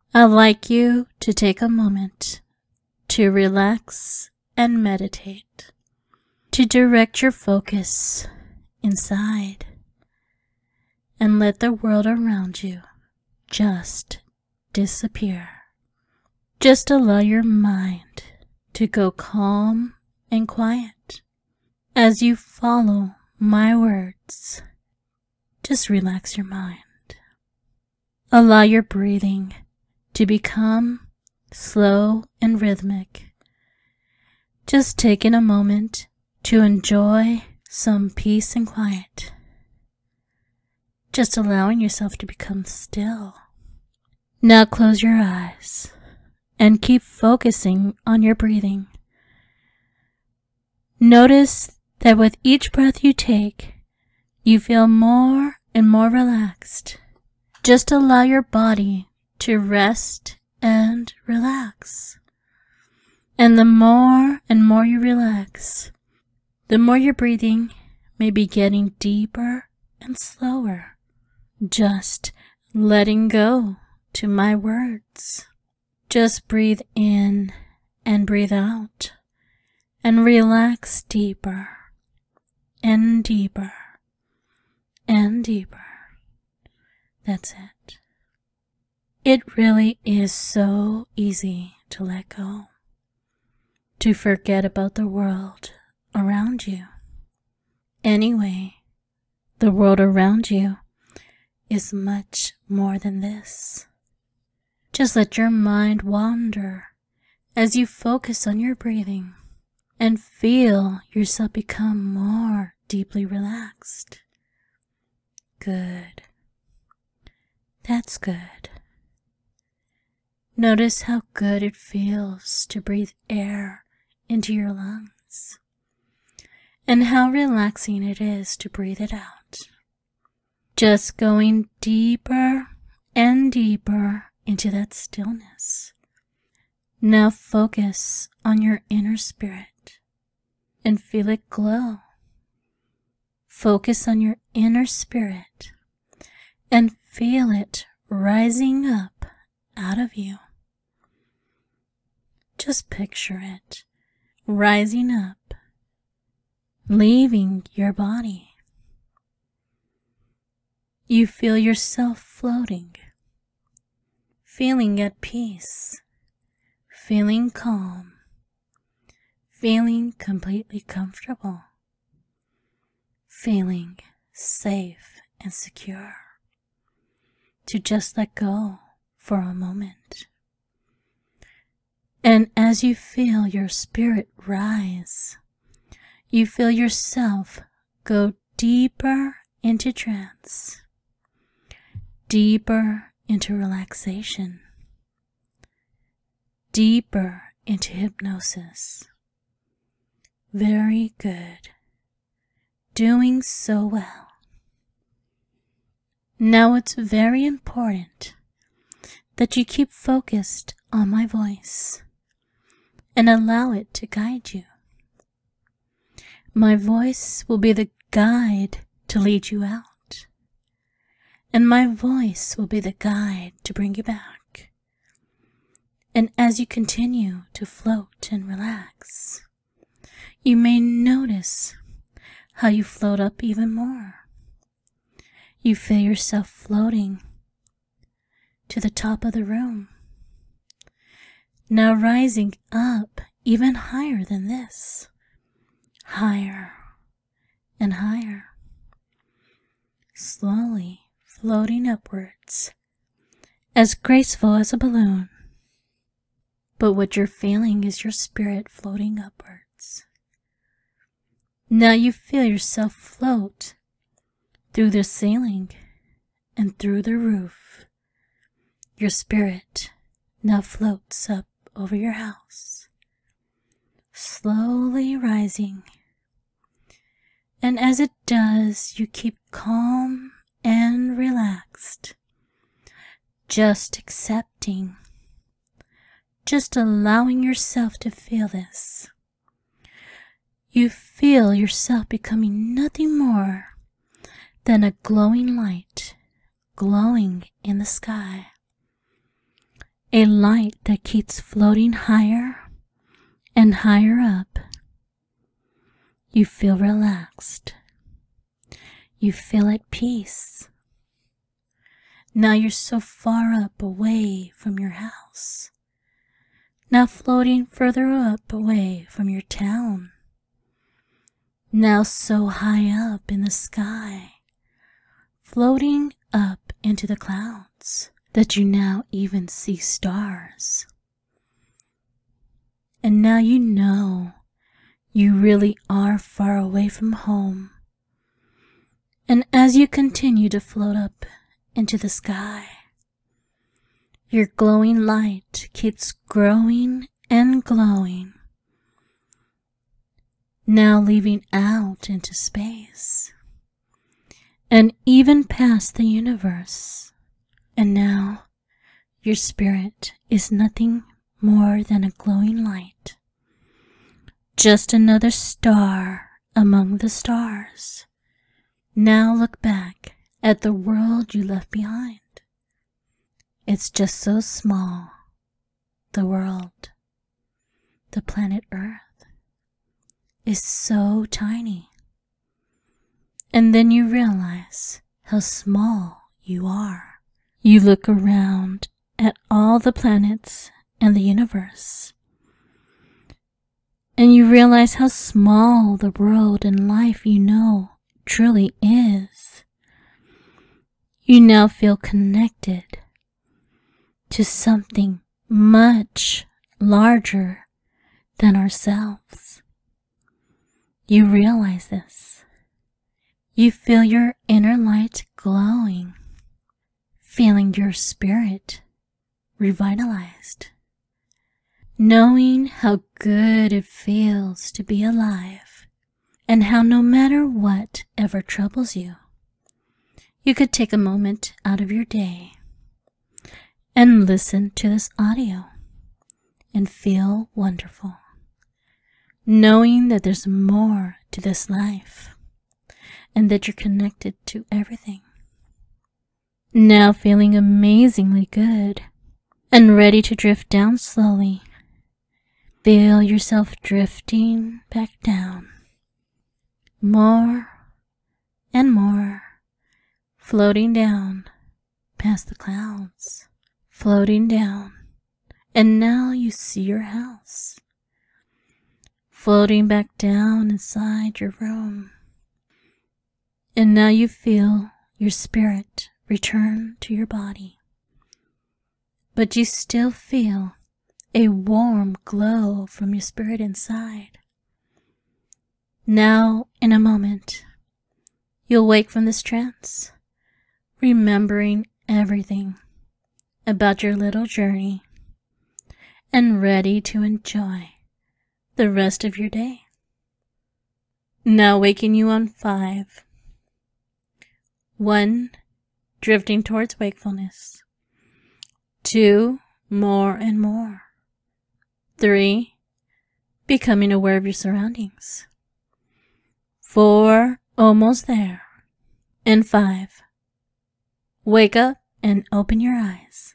I'd like you to take a moment to relax and meditate, to direct your focus inside and let the world around you just disappear. Just allow your mind to go calm and quiet. As you follow my words, just relax your mind. Allow your breathing to become slow and rhythmic. Just taking a moment to enjoy some peace and quiet. Just allowing yourself to become still. Now close your eyes and keep focusing on your breathing. Notice that with each breath you take, you feel more and more relaxed. Just allow your body to rest and relax. And the more and more you relax, the more your breathing may be getting deeper and slower. Just letting go to my words. Just breathe in and breathe out and relax deeper and deeper and deeper. That's it. It really is so easy to let go, to forget about the world around you. Anyway, the world around you is much more than this. Just let your mind wander as you focus on your breathing and feel yourself become more deeply relaxed. Good. That's good. Notice how good it feels to breathe air into your lungs and how relaxing it is to breathe it out. Just going deeper and deeper into that stillness. Now focus on your inner spirit and feel it glow. Focus on your inner spirit and feel it rising up out of you. Just picture it rising up, leaving your body. You feel yourself floating, feeling at peace, feeling calm, feeling completely comfortable, feeling safe and secure. To just let go for a moment. And as you feel your spirit rise, you feel yourself go deeper into trance, deeper into relaxation, deeper into hypnosis. Very good. Doing so well. Now it's very important that you keep focused on my voice and allow it to guide you. My voice will be the guide to lead you out, and my voice will be the guide to bring you back. And as you continue to float and relax, you may notice how you float up even more. You feel yourself floating to the top of the room. Now rising up even higher than this. Higher and higher. Slowly floating upwards, as graceful as a balloon. But what you're feeling is your spirit floating upwards. Now you feel yourself float through the ceiling and through the roof. Your spirit now floats up over your house, slowly rising. And as it does, you keep calm and relaxed, just accepting, just allowing yourself to feel this. You feel yourself becoming nothing more than a glowing light glowing in the sky. a light that keeps floating higher and higher up. You feel relaxed. You feel at peace. Now you're so far up away from your house. Now floating further up away from your town. Now so high up in the sky, floating up into the clouds that you now even see stars. And now you know you really are far away from home. And as you continue to float up into the sky, your glowing light keeps growing and glowing, now leaving out into space and even past the universe. And now your spirit is nothing more than a glowing light, just another star among the stars. Now look back at the world you left behind. It's just so small, the world, the planet Earth, is so tiny. And then you realize how small you are. You look around at all the planets and the universe, and you realize how small the world and life you know truly is. You now feel connected to something much larger than ourselves. You realize this. You feel your inner light glowing, feeling your spirit revitalized, knowing how good it feels to be alive, and how no matter what ever troubles you, you could take a moment out of your day and listen to this audio and feel wonderful, knowing that there's more to this life and that you're connected to everything. Now feeling amazingly good and ready to drift down slowly. Feel yourself drifting back down, more and more, floating down past the clouds, floating down, and now you see your house, floating back down inside your room. And now you feel your spirit return to your body, but you still feel a warm glow from your spirit inside. Now, in a moment, you'll wake from this trance, remembering everything about your little journey and ready to enjoy the rest of your day. Now waking you on 5. 1. Drifting towards wakefulness. 2. More and more. 3. Becoming aware of your surroundings. 4. Almost there. And 5. Wake up and open your eyes.